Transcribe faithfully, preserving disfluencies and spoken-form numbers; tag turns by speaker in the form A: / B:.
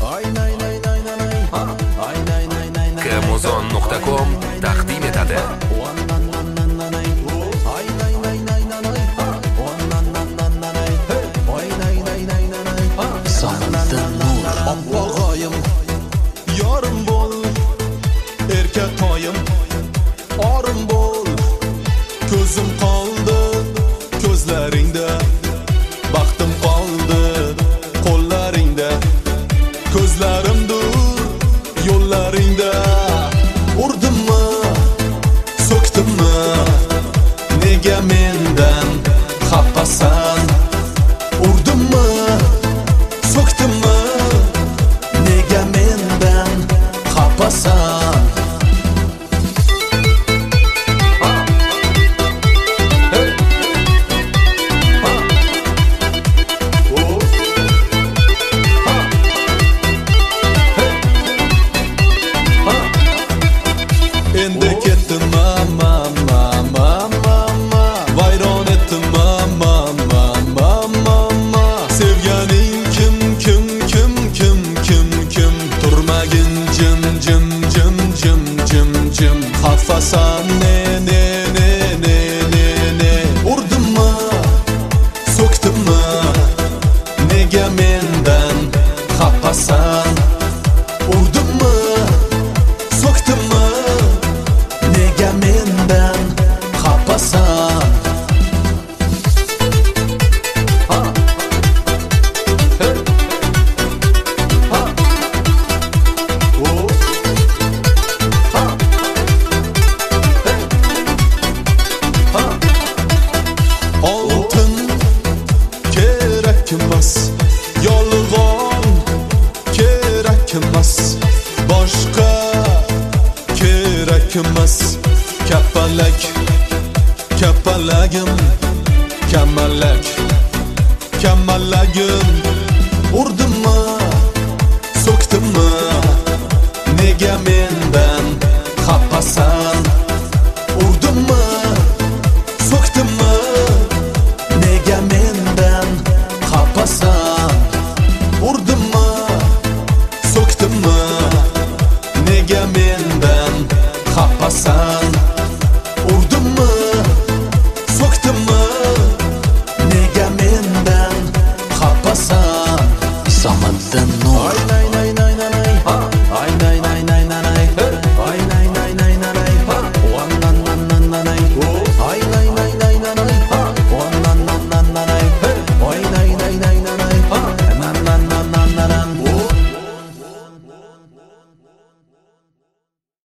A: Kmozon nuqta com taqdim etadi.
B: Oppog'oyim yorim bo'l, erkatoyim orim bo'l. Ko'zim qoldi ko'zlaringda, baxtim qoldi qo'llaringda. Ko'zlarimdur yo'llaringda. Urdimmi, so'kdimmi, nega mendan xafasan? Urdimmi, so'kdimmi, nega mendan xafasan? Endi ketdim mama mama mama, vayron etdim mama mama mama. Sevganing kim kim kim kim kim kim, turmagin jim jim jim jim jim jim. Xafasan ne ne ne ne ne ne. Urdimmi, so'kdimmi, nega mendan xafasan? Urdimmi, so'kdimmi, nega mendan xafasan? Oltin kerak emas, yolg'on kerak emas, boshqa kerak emas. Kapalak kapalagim, kamalak kamalagim. Urdimmi,